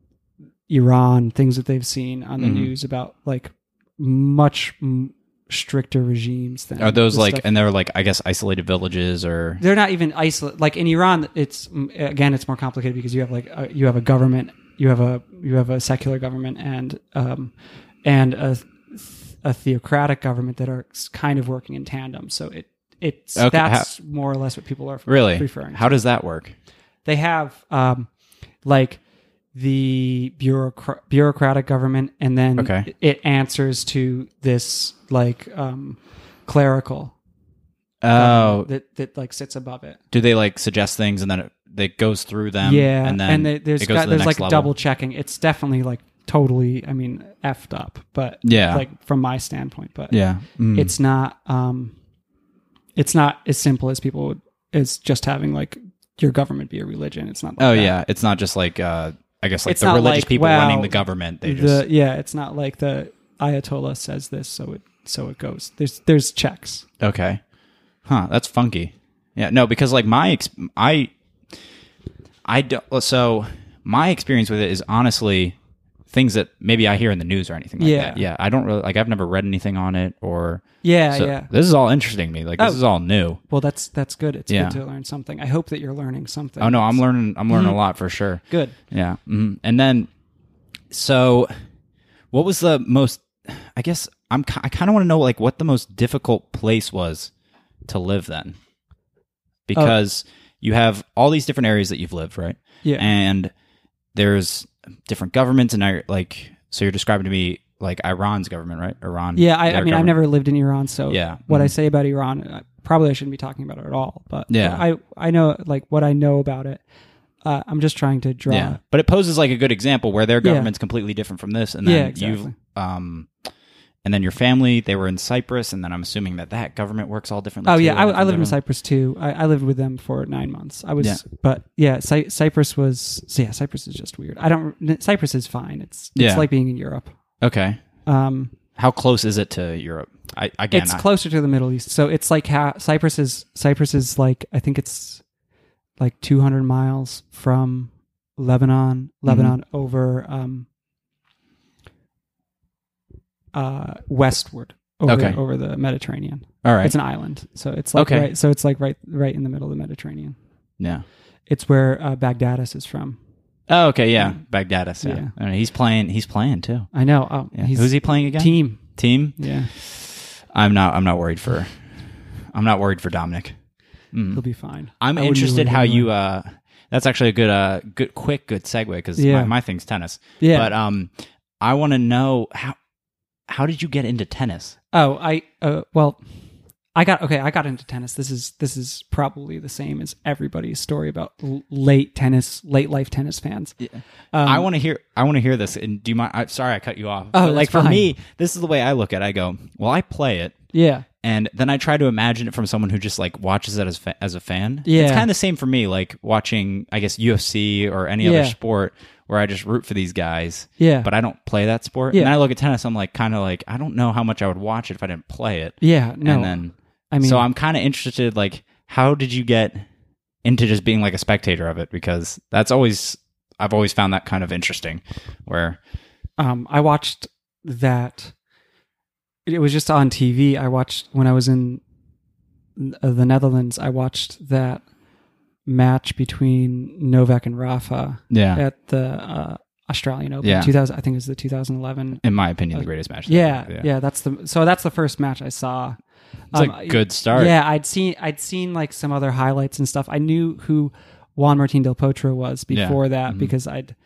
Iran, things that they've seen on the Mhm. news about like much m- stricter regimes than Are those the like, stuff- and they're like, I guess, isolated villages or. they're not even isolated. Like in Iran, it's again, it's more complicated because you have like a, you have a government, you have a you have a secular government and um and a a theocratic government that are kind of working in tandem. So it it's Okay, that's more or less what people are Really? referring. How to. does that work? They have um like the bureaucra- bureaucratic government, and then Okay. it answers to this like um clerical Oh, that that like sits above it. do they like suggest things and then it, it goes through them? Yeah, And then they, there's it goes got, to the there's next like level? double checking. It's definitely like totally, I mean, effed up. But Yeah. like from my standpoint, but Yeah. Mm. it's not um, it's not as simple as people would. It's just having like your government be a religion. It's not. Like Oh, that. yeah. It's not just like, uh, I guess, like It's the not religious like, people well, running the government. They The, just. yeah, it's not like the Ayatollah says this, so it so it goes. There's there's checks. Okay. Huh. That's funky. Yeah. No, because like my, ex- I, I don't, so my experience with it is honestly things that maybe I hear in the news or anything like Yeah. that. Yeah. I don't really, like, I've never read anything on it or. Yeah, so yeah. This is all interesting to me. Like, this Oh. is all new. Well, that's that's good. It's Yeah. good to learn something. I hope that you're learning something. Oh, no, I'm learning, I'm learning Mhm. a lot for sure. Good. Yeah. hmm And then, so what was the most, I guess I'm, ki- I kind of want to know like what the most difficult place was to live then. Because you have all these different areas that you've lived, right? Yeah. And there's different governments and I like, so you're describing to me like Iran's government, right? Iran. Yeah, I, I their mean, I've government. never lived in Iran, so Yeah. what I Mhm. say about Iran, uh, probably I shouldn't be talking about it at all. But Yeah. I I know like what I know about it. Uh, I'm just trying to draw. Yeah. But it poses like a good example where their Yeah. government's completely different from this. And then Yeah, exactly. you've, um, and then your family, they were in Cyprus, and then I'm assuming that that government works all differently. Oh too, yeah, I, and I lived in different- Cyprus too. I, I lived with them for nine months. I was, Yeah. but yeah, Cy- Cyprus was. So yeah, Cyprus is just weird. I don't. Cyprus is fine. It's it's Yeah. like being in Europe. Okay. Um, How close is it to Europe? I again, it's I- closer to the Middle East, so it's like how Cyprus is. Cyprus is like I think it's like two hundred miles from Lebanon. Lebanon Mm-hmm. over um, uh, westward over Okay. over the Mediterranean. all right. It's an island, so it's like Okay. right, so it's like right right in the middle of the Mediterranean. yeah. It's where uh, Baghdadis is from. Oh, okay. Yeah. Baghdadis. Yeah. Yeah. I mean, he's playing. He's playing too. I know. Oh, Yeah. he's Who's he playing again? team. Team. Yeah, I'm not. I'm not worried for. I'm not worried for Dominic. Mm. he'll be fine. I'm I wouldn't be interested worried how anyway. you. Uh, that's actually a good. Uh, good, quick, good segue because Yeah. my, my thing's tennis. Yeah. But um, I want to know how. How did you get into tennis? Oh, I uh, well, I got okay. I got into tennis. This is this is probably the same as everybody's story about l- late tennis, late life tennis fans. Yeah. Um, I want to hear. I want to hear this. And do you mind? I, sorry, I cut you off. Oh, But, like that's for fine. me, this is the way I look at it. I go, well, I play it, Yeah, and then I try to imagine it from someone who just like watches it as fa- as a fan. Yeah. It's kind of the same for me, like watching, I guess, U F C or any other Yeah. sport where I just root for these guys. yeah, But I don't play that sport. Yeah. And then I look at tennis, I'm like, kind of like, I don't know how much I would watch it if I didn't play it. yeah. No, And then, I mean, so I'm kind of interested, like, how did you get into just being like a spectator of it? Because that's always, I've always found that kind of interesting. Where, um, I watched that. It was just on T V. I watched when I was in uh, the Netherlands. I watched that match between Novak and Rafa yeah, at the uh, Australian Open. Yeah. two thousand, I think it was the two thousand eleven. in my opinion, the greatest match. Yeah, yeah, That's the so that's the first match I saw. It's Um, a good start. Yeah, I'd seen I'd seen like some other highlights and stuff. I knew who Juan Martín del Potro was Yeah. before that Mhm. because I'd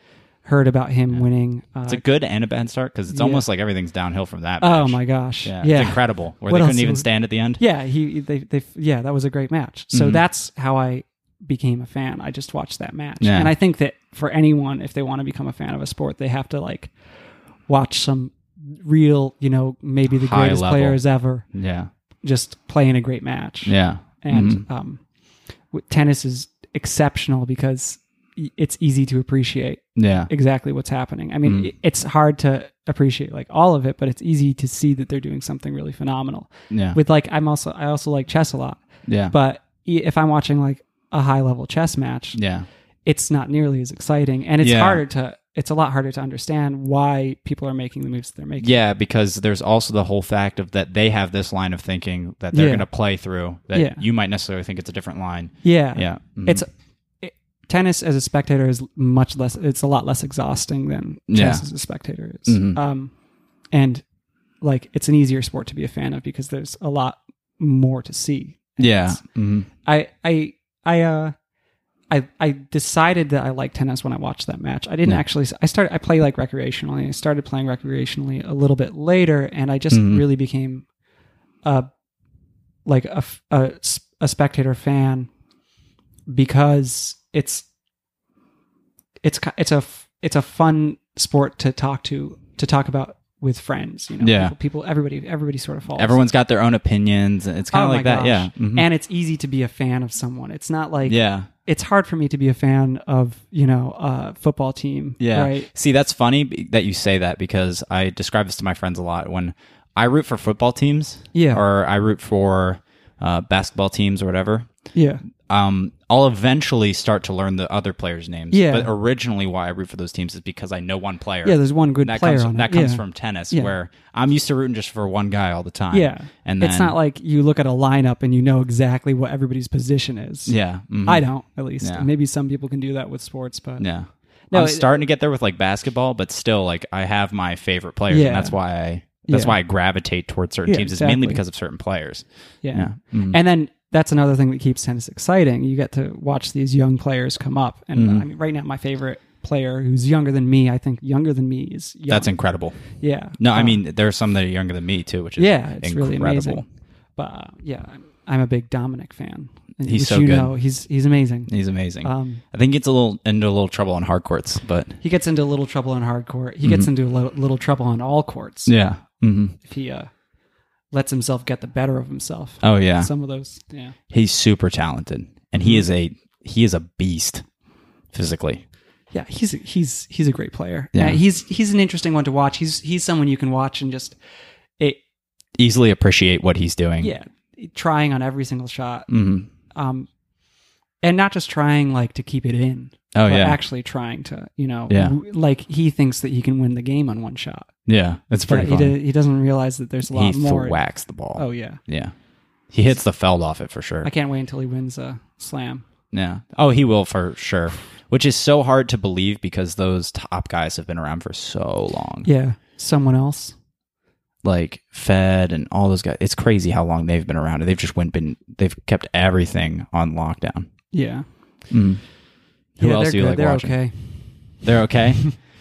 heard about him winning. Uh, It's a good and a bad start because it's yeah. almost like everything's downhill from that oh match. my gosh! Yeah, Yeah, it's incredible. Where What they else couldn't even was- stand at the end. yeah. He they they yeah, that was a great match. So Mhm. that's how I became a fan. I just watched that match, Yeah. and I think that for anyone, if they want to become a fan of a sport, they have to like watch some real, you know, maybe the High greatest level. players ever Yeah, just playing a great match. yeah, And Mhm. um, w- tennis is exceptional because y- it's easy to appreciate yeah, exactly what's happening. I mean, Mhm. i- it's hard to appreciate like all of it, but it's easy to see that they're doing something really phenomenal. yeah, With like, I'm also I also like chess a lot, yeah, but i- if I'm watching like a high level chess match, yeah, it's not nearly as exciting, and it's Yeah. harder to it's a lot harder to understand why people are making the moves that they're making. yeah. Because there's also the whole fact of that they have this line of thinking that they're Yeah. going to play through that Yeah. you might necessarily think it's a different line. Yeah, Yeah, Mhm. It's it, tennis as a spectator is much less. It's a lot less exhausting than chess Yeah. as a spectator is. Mhm. Um, and like it's an easier sport to be a fan of because there's a lot more to see. yeah, It's- Mhm. I I I uh. I, I decided that I liked tennis when I watched that match. I didn't Yeah. actually. I started. I play like recreationally. I started playing recreationally a little bit later, and I just Mhm. really became a like a, f- a s- a spectator fan because it's it's ki- it's a f- it's a fun sport to talk to to talk about with friends. You know, Yeah. people, people everybody everybody sort of falls. Everyone's got their own opinions. and It's kind Oh of my like that. gosh. Yeah, Mhm. and it's easy to be a fan of someone. It's not like yeah. it's hard for me to be a fan of, you know, a football team. Yeah. Right. See, that's funny b- that you say that because I describe this to my friends a lot. When I root for football teams, Yeah. or I root for uh, basketball teams or whatever, Yeah. um, I'll eventually start to learn the other players' names. Yeah. But originally, why I root for those teams is because I know one player. Yeah. There's one good that player comes on that it. comes yeah. from tennis, Yeah. where I'm used to rooting just for one guy all the time. Yeah. and then, It's not like you look at a lineup and you know exactly what everybody's position is. yeah, mhm. I don't, at least. Yeah. Maybe some people can do that with sports, but Yeah. No, I'm it- starting to get there with like basketball, but still, like I have my favorite players, Yeah. and that's why I that's Yeah. why I gravitate towards certain Yeah, teams. It's mainly exactly. because of certain players. yeah. Yeah. Mhm. And then that's another thing that keeps tennis exciting. You get to watch these young players come up. And Mhm. I mean, right now, my favorite player who's younger than me, I think younger than me is young. That's incredible. yeah. No, I Um, mean there are some that are younger than me too, which is yeah, it's incredible. really amazing. But uh, yeah, I'm, I'm a big Dominic fan. And He's which so you good. know, he's he's amazing. He's amazing. Um, I think he gets a little into a little trouble on hard courts, but he gets into a little trouble on hard court. He gets into a little, little trouble on all courts yeah. hmm if he uh, lets himself get the better of himself. Oh yeah, Some of those, yeah, he's super talented, and he is a he is a beast physically. yeah. He's he's he's a great player. Yeah. Uh, he's he's an interesting one to watch. He's he's someone you can watch and just it Easily appreciate what he's doing. yeah, trying on every single shot. hmm Um, and not just trying like to keep it in. Oh but yeah. actually trying to, you know, Yeah. w- like he thinks that he can win the game on one shot. Yeah. It's But pretty he, fun. do- he doesn't realize that there's a lot He more. thwacks the ball. Oh yeah, Yeah. He hits the feld off it for sure. I can't wait until he wins a slam. Yeah. Oh, he will for sure. Which is so hard to believe because those top guys have been around for so long. Yeah, someone else. Like Fed and all those guys. It's crazy how long they've been around. They've just went been they've kept everything on lockdown. Yeah. Mm. Who yeah, else they're do you good. like They're watching? okay. They're okay.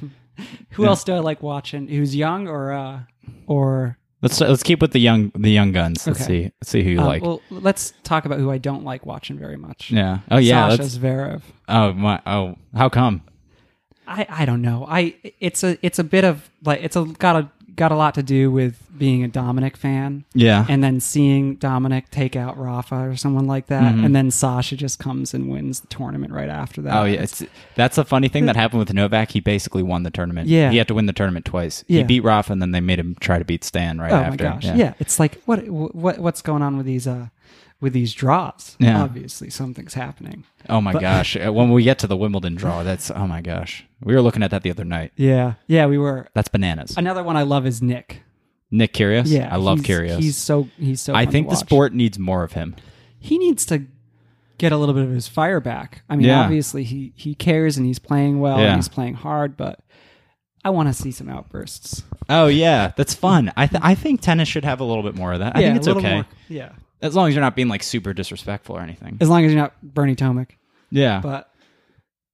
Who Yeah. else do I like watching? Who's young or uh or let's let's keep with the young the young guns. Let's Okay. see let's see who you uh, like. well, let's talk about who I don't like watching very much. Yeah. Oh yeah. Sasha Let's, Zverev. oh my. Oh, how come? I, I don't know. I it's a it's a bit of like it's a got a got a lot to do with being a Dominic fan Yeah. and then seeing Dominic take out Rafa or someone like that, Mhm. and then Sasha just comes and wins the tournament right after that. Oh yeah, it's, that's a funny thing that happened with Novak. He basically won the tournament. Yeah. he had to win the tournament twice. He Yeah. beat Rafa, and then they made him try to beat Stan right oh after. my gosh, yeah. It's like what what what's going on with these uh with these draws? Yeah. Obviously something's happening. Oh my But- gosh, Uh, when we get to the Wimbledon draw, that's oh my gosh. We were looking at that the other night. Yeah, yeah, we were. That's bananas. Another one I love is Nick. Nick Kyrgios. Yeah, I love he's, Kyrgios. He's so he's so. I fun think to the watch. sport needs more of him. He needs to get a little bit of his fire back. I mean, Yeah. obviously he he cares and he's playing well Yeah. and he's playing hard, but I want to see some outbursts. Oh yeah, that's fun. I th- I think tennis should have a little bit more of that. I yeah, think it's a little okay more- yeah, as long as you're not being like super disrespectful or anything. as long as you're not Bernie Tomic. Yeah. But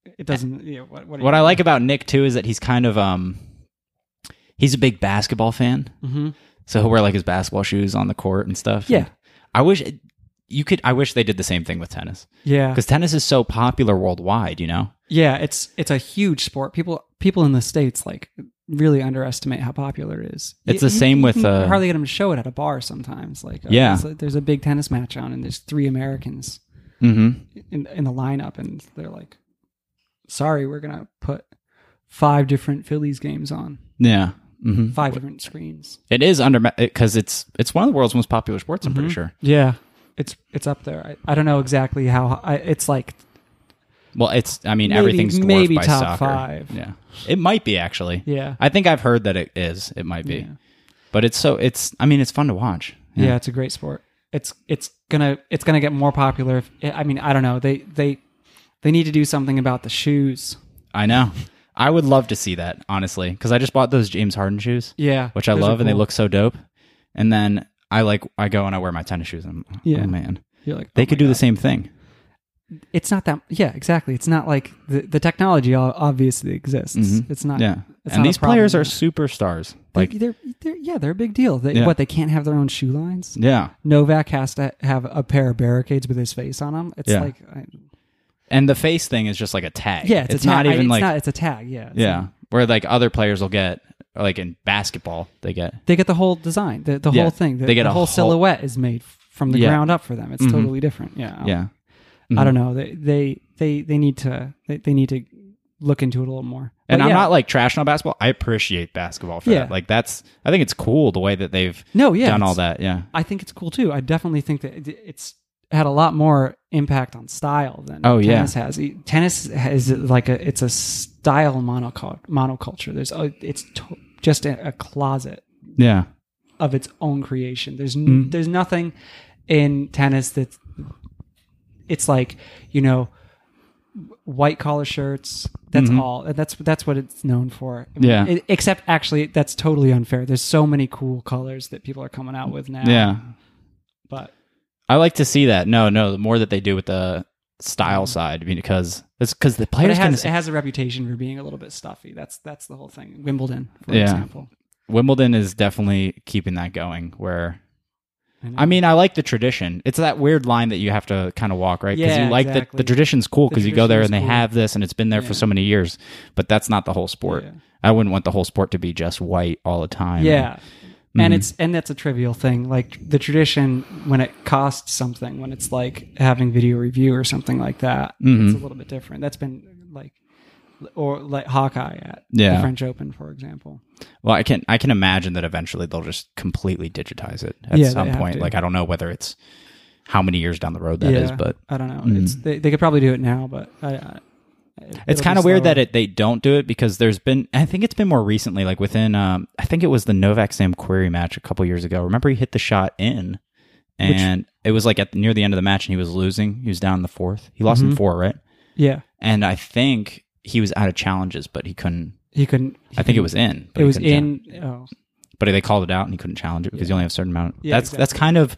it doesn't. You know, what what, What I like about Nick too is that he's kind of um, he's a big basketball fan, Mm-hmm. so he'll wear like his basketball shoes on the court and stuff. Yeah. And I wish you could. I wish they did the same thing with tennis Yeah, because tennis is so popular worldwide. You know. yeah. It's it's a huge sport. People people in the States like really underestimate how popular it is. It's You- the you- same you with, can uh, hardly get them to show it at a bar sometimes. Like uh, Yeah. there's a, there's a big tennis match on, and there's three Americans Mm-hmm. in in the lineup, and they're like, "Sorry, we're gonna put five different Phillies games on, Yeah. Mm-hmm. five different screens." It is under because it's it's one of the world's most popular sports. I'm pretty sure. Yeah, it's it's up there. I, I don't know exactly how. I, it's like Well, it's. I mean, Maybe- everything's dwarfed maybe by top soccer. five. Yeah, it might be actually. yeah, I think I've heard that it is. It might be, yeah. but it's so. It's. I mean, it's fun to watch. Yeah, it's a great sport. It's it's gonna it's gonna get more popular. If, I mean, I don't know. They they they need to do something about the shoes. I know. I would love to see that honestly, because I just bought those James Harden shoes, Yeah, which I those are love, and they cool. look so dope. And then I like I go and I wear my tennis shoes, and I'm, Yeah. oh man, You're like, they oh could my do the God. same thing. It's not that. Yeah, exactly. It's not like the the technology o- obviously exists. Mhm. It's not. Yeah, it's and not a these players problem are yet. superstars. Like Like, they're, they're yeah they're a big deal. They, Yeah. What they can't have their own shoe lines. yeah, Novak has to have a pair of barricades with his face on them. It's Yeah. like I, and the face thing is just like a tag. yeah, it's, it's a tag. not even it's like not, it's a tag. Yeah, it's yeah, like- where like other players will get like in basketball they get they get the whole design, the, the Yeah. whole thing. The, They get the a whole whole- silhouette is made from the Yeah. ground up for them. It's Mhm. totally different. Yeah, yeah. I Mhm. don't know. They they they, they need to they, they need to look into it a little more. And But I'm yeah. not like trashing on basketball. I appreciate basketball for Yeah. that. Like that's I think it's cool the way that they've no, yeah, done all it's- that. Yeah. I think it's cool too. I definitely think that it- it's had a lot more impact on style than Oh, yeah. tennis has. E- Tennis has like a it's a style monocul- monoculture. There's a, it's to, just a, a closet Yeah. of its own creation. There's n- Mm. there's nothing in tennis that's it's like, you know, white collar shirts. That's Mhm. all. That's that's what it's known for. Yeah. It- except actually, that's totally unfair. There's so many cool colors that people are coming out with now. Yeah. But I like to see that. No, no, the more that they do with the style side, I mean, because it's because the but players it can has it has a reputation for being a little bit stuffy. That's that's the whole thing. Wimbledon, for Yeah. example. Wimbledon is definitely keeping that going where know. I mean, I like the tradition. It's that weird line that you have to kind of walk, right? Because Yeah, you like exactly. the, the tradition's cool The because you go there and tradition they is cool. have this and it's been there Yeah. for so many years, but that's not the whole sport. Yeah. I wouldn't want the whole sport to be just white all the time. Yeah. And Mhm. it's and that's a trivial thing. Like the tradition when it costs something, when it's like having video review or something like that, Mhm. it's a little bit different. That's been like or like Hawkeye at Yeah. the French Open, for example. Well, I can I can imagine that eventually they'll just completely digitize it at Yeah, they some have point. to. Like I don't know whether it's how many years down the road that is, Yeah. but I don't know. Mhm. It's they, they could probably do it now, but I, I, it's it'll kind be of weird slower. that it they don't do it because there's been I think it's been more recently, like within um I think it was the Novak Sam Querrey match a couple years ago. Remember he hit the shot in, and it was like at near the end of the match and he was losing. He was down in the fourth. He lost in Mhm. four, right? Yeah, And I think he was out of challenges, but he couldn't. he couldn't. he I think it couldn't- was in. but It he was couldn't challenge. in. Oh, But they called it out and he couldn't challenge it because Yeah. you only have a certain amount. Yeah, that's that's exactly. kind of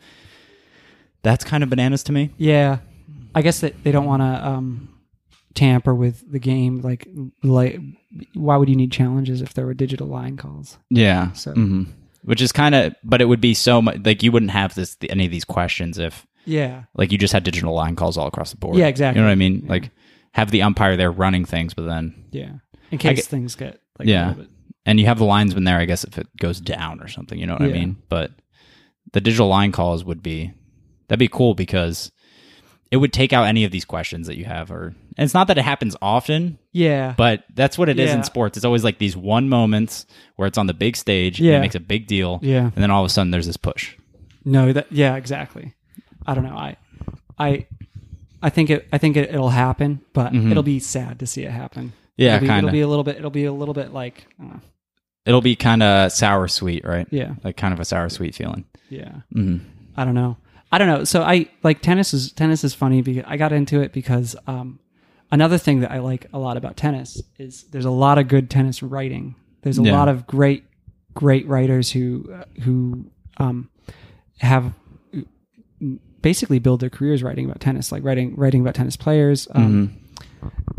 that's kind of bananas to me. yeah. I guess that they don't want to um, tamper with the game. Like, like, why would you need challenges if there were digital line calls? Yeah. So- hmm Which is kind of, but it would be so much like you wouldn't have this any of these questions if Yeah, like you just had digital line calls all across the board. Yeah, exactly. You know what I mean? Yeah. Like have the umpire there running things, but then yeah. In case get- things get like Yeah. a little bit. and you have the linesman there, I guess, if it goes down or something. You know what I Yeah. mean? But the digital line calls would be that'd be cool because it would take out any of these questions that you have. Or and it's not that it happens often, Yeah, but that's what it is Yeah. in sports. It's always like these one moments where it's on the big stage and Yeah. it makes a big deal, yeah. and then all of a sudden there's this push. No, that yeah, exactly. I don't know. I, I, I think it. I think it, it'll happen, but Mhm. it'll be sad to see it happen. Yeah, it'll be, kind It'll of. be a little bit. It'll be a little bit like. I don't know. It'll be kind of sour sweet, right? Yeah, Like kind of a sour sweet feeling. yeah. hmm I don't know. I don't know. So I like tennis is tennis is funny because I got into it because um, another thing that I like a lot about tennis is there's a lot of good tennis writing. There's a Yeah. lot of great great writers who uh, who um, have basically build their careers writing about tennis, like writing writing about tennis players. Um,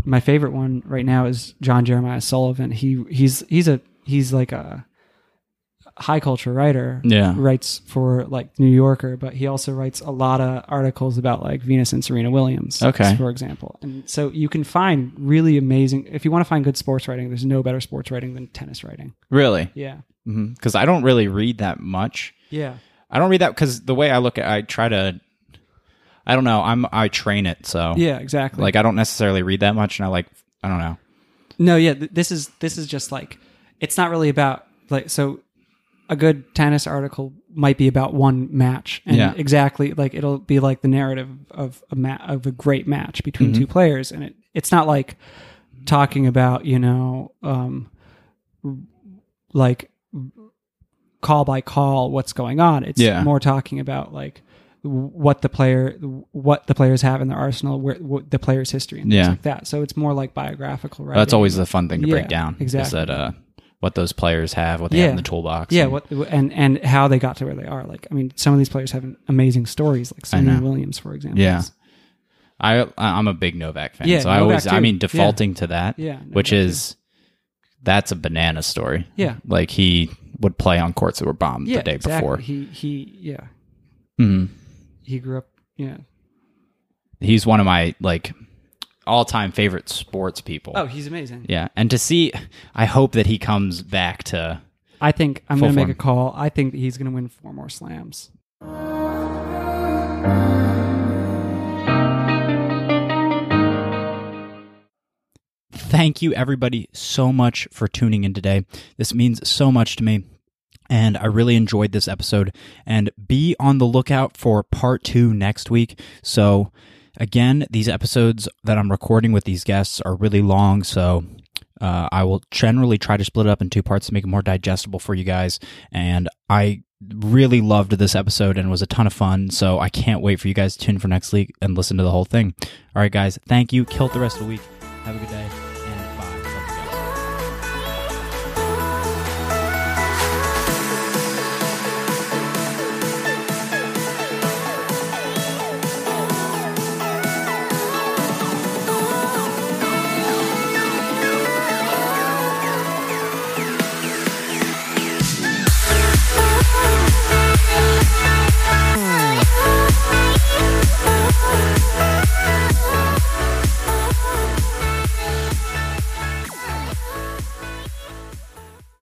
my favorite one right now is John Jeremiah Sullivan. He he's he's a he's like a high culture writer. Yeah. Writes for like New Yorker, but he also writes a lot of articles about like Venus and Serena Williams, okay, for example. And so you can find really amazing, if you want to find good sports writing, there's no better sports writing than tennis writing. Really? Yeah. Because mm-hmm. I don't really read that much. Yeah. I don't read that because the way I look at, I try to, I don't know, I'm I train it, so yeah, exactly. Like I don't necessarily read that much, and I like, I don't know. No, yeah, th- this is this is just like, it's not really about like so. A good tennis article might be about one match, and yeah. exactly like it'll be like the narrative of a ma- of a great match between mm-hmm. two players, and it it's not like talking about you know um, like call by call what's going on. It's yeah. more talking about like what the player what the players have in their arsenal, where what the player's history and things yeah. like that. So it's more like biographical writing. That's always the fun thing to yeah, break down. Exactly. Is that uh, what those players have, what they yeah. have in the toolbox. Yeah, and, what and and how they got to where they are. Like, I mean, some of these players have amazing stories, like Serena Williams, for example. Yeah, I I'm a big Novak fan, yeah, so Novak I always, too. I mean, defaulting yeah. to that, yeah, which is too. That's a banana story. Yeah, like he would play on courts that were bombed yeah, the day exactly. before. He he yeah, mm-hmm. he grew up. Yeah, he's one of my like. all-time favorite sports people. Oh, he's amazing. Yeah, and to see, I hope that he comes back to. I think I'm going to make a call. I think that he's going to win four more slams. Thank you, everybody, so much for tuning in today. This means so much to me, and I really enjoyed this episode. And be on the lookout for part two next week. So. Again, these episodes that I'm recording with these guests are really long, so uh, I will generally try to split it up in two parts to make it more digestible for you guys. And I really loved this episode and it was a ton of fun, so I can't wait for you guys to tune in for next week and listen to the whole thing. All right, guys, thank you. Kill it the rest of the week. Have a good day.